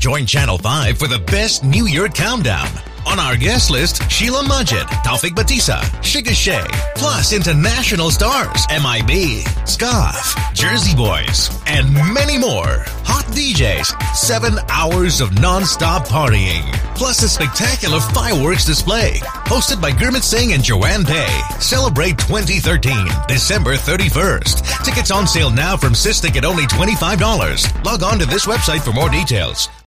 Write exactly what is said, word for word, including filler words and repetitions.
Join Channel five for the best New Year countdown. On our guest list, Sheila Majid, Taufik Batisa, Shiga Shay, plus international stars M I B, Scarf, Jersey Boys, and many more. Hot D Js, seven hours of non-stop partying, plus a spectacular fireworks display. Hosted by Gurmit Singh and Joanne Pei. Celebrate twenty thirteen, December thirty-first. Tickets on sale now from Sistik at only twenty-five dollars. Log on to this website for more details.